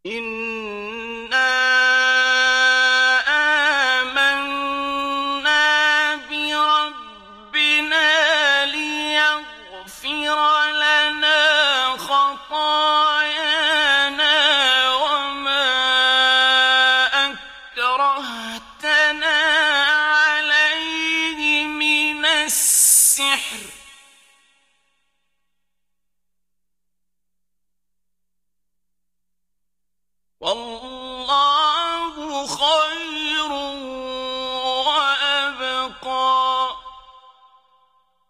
إِنَّا آمَنَّا بِرَبِّنَا لِيَغْفِرَ لَنَا خَطَايَانَا وَمَا أَكْرَهْتَنَا عَلَيْهِ مِنَ السِّحْرِ ۗ والله